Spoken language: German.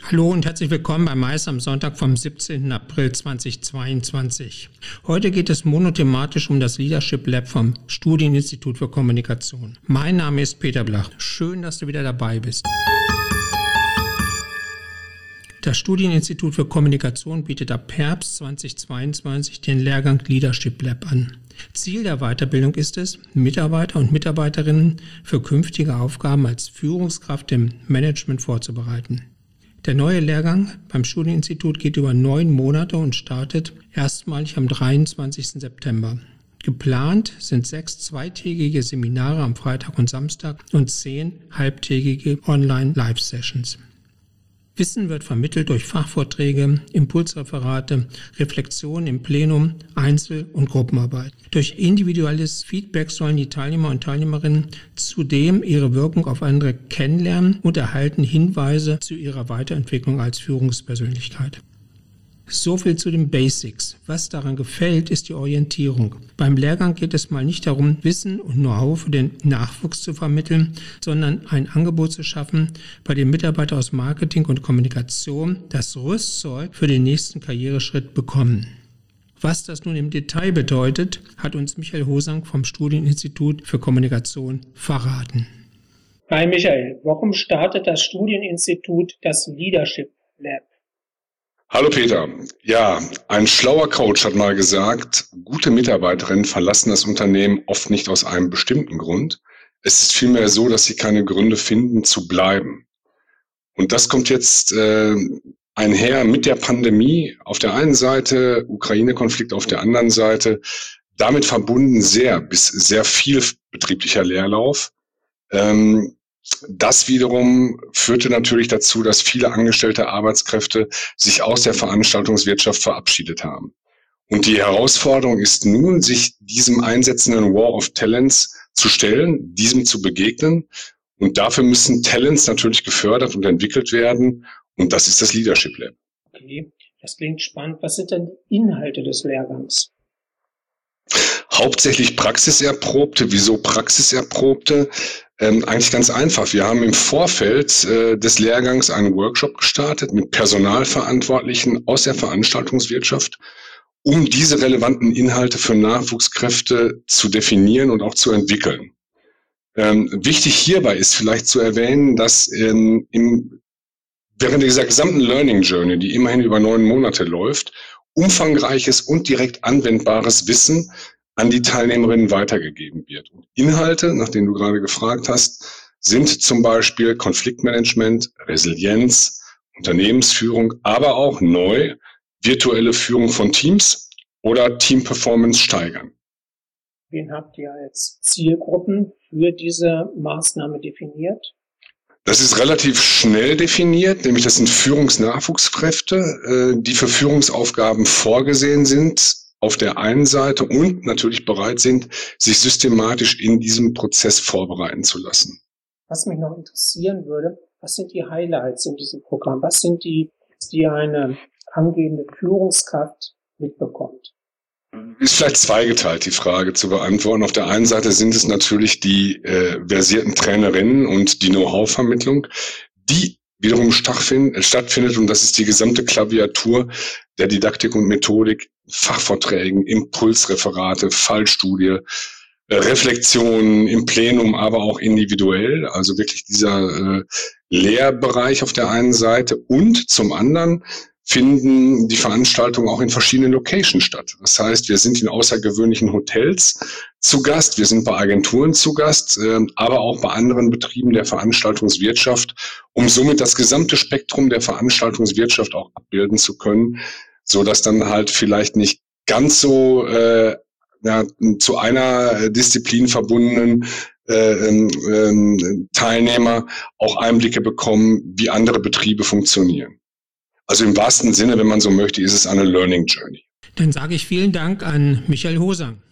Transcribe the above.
Hallo und herzlich willkommen bei Mais am Sonntag vom 17. April 2022. Heute geht es monothematisch um das Leadership Lab vom Studieninstitut für Kommunikation. Mein Name ist Peter Blach. Schön, dass du wieder dabei bist. Das Studieninstitut für Kommunikation bietet ab Herbst 2022 den Lehrgang Leadership Lab an. Ziel der Weiterbildung ist es, Mitarbeiter und Mitarbeiterinnen für künftige Aufgaben als Führungskraft im Management vorzubereiten. Der neue Lehrgang beim Studieninstitut geht über 9 Monate und startet erstmalig am 23. September. Geplant sind 6 zweitägige Seminare am Freitag und Samstag und 10 halbtägige Online-Live-Sessions. Wissen wird vermittelt durch Fachvorträge, Impulsreferate, Reflexionen im Plenum, Einzel- und Gruppenarbeit. Durch individuelles Feedback sollen die Teilnehmer und Teilnehmerinnen zudem ihre Wirkung auf andere kennenlernen und erhalten Hinweise zu ihrer Weiterentwicklung als Führungspersönlichkeit. So viel zu den Basics. Was daran gefällt, ist die Orientierung. Beim Lehrgang geht es mal nicht darum, Wissen und Know-how für den Nachwuchs zu vermitteln, sondern ein Angebot zu schaffen, bei den Mitarbeitern aus Marketing und Kommunikation das Rüstzeug für den nächsten Karriereschritt bekommen. Was das nun im Detail bedeutet, hat uns Michael Hosang vom Studieninstitut für Kommunikation verraten. Hi Michael, warum startet das Studieninstitut das Leadership Lab? Hallo Peter. Ja, ein schlauer Coach hat mal gesagt, gute Mitarbeiterinnen verlassen das Unternehmen oft nicht aus einem bestimmten Grund. Es ist vielmehr so, dass sie keine Gründe finden, zu bleiben. Und das kommt jetzt einher mit der Pandemie auf der einen Seite, Ukraine-Konflikt auf der anderen Seite, damit verbunden sehr viel betrieblicher Leerlauf. Das wiederum führte natürlich dazu, dass viele angestellte Arbeitskräfte sich aus der Veranstaltungswirtschaft verabschiedet haben. Und die Herausforderung ist nun, sich diesem einsetzenden War of Talents zu stellen, diesem zu begegnen. Und dafür müssen Talents natürlich gefördert und entwickelt werden. Und das ist das Leadership Lab. Okay, das klingt spannend. Was sind denn die Inhalte des Lehrgangs? Hauptsächlich Praxiserprobte. Wieso Praxiserprobte? Eigentlich ganz einfach. Wir haben im Vorfeld des Lehrgangs einen Workshop gestartet mit Personalverantwortlichen aus der Veranstaltungswirtschaft, um diese relevanten Inhalte für Nachwuchskräfte zu definieren und auch zu entwickeln. Wichtig hierbei ist vielleicht zu erwähnen, dass während dieser gesamten Learning Journey, die immerhin über 9 Monate läuft, umfangreiches und direkt anwendbares Wissen an die Teilnehmerinnen weitergegeben wird. Und Inhalte, nach denen du gerade gefragt hast, sind zum Beispiel Konfliktmanagement, Resilienz, Unternehmensführung, aber auch neu virtuelle Führung von Teams oder Teamperformance steigern. Wen habt ihr als Zielgruppen für diese Maßnahme definiert? Das ist relativ schnell definiert, nämlich das sind Führungsnachwuchskräfte, die für Führungsaufgaben vorgesehen sind, auf der einen Seite und natürlich bereit sind, sich systematisch in diesem Prozess vorbereiten zu lassen. Was mich noch interessieren würde, was sind die Highlights in diesem Programm? Was sind die eine angehende Führungskraft mitbekommt? Ist vielleicht zweigeteilt, die Frage zu beantworten. Auf der einen Seite sind es natürlich die versierten Trainerinnen und die Know-how-Vermittlung, die wiederum stattfindet, und das ist die gesamte Klaviatur der Didaktik und Methodik, Fachvorträgen, Impulsreferate, Fallstudie, Reflexionen im Plenum, aber auch individuell, also wirklich dieser Lehrbereich auf der einen Seite, und zum anderen finden die Veranstaltungen auch in verschiedenen Locations statt. Das heißt, wir sind in außergewöhnlichen Hotels zu Gast, wir sind bei Agenturen zu Gast, aber auch bei anderen Betrieben der Veranstaltungswirtschaft, um somit das gesamte Spektrum der Veranstaltungswirtschaft auch abbilden zu können, so dass dann halt vielleicht nicht ganz so zu einer Disziplin verbundenen Teilnehmer auch Einblicke bekommen, wie andere Betriebe funktionieren. Also im wahrsten Sinne, wenn man so möchte, ist es eine Learning Journey. Dann sage ich vielen Dank an Michael Hosang.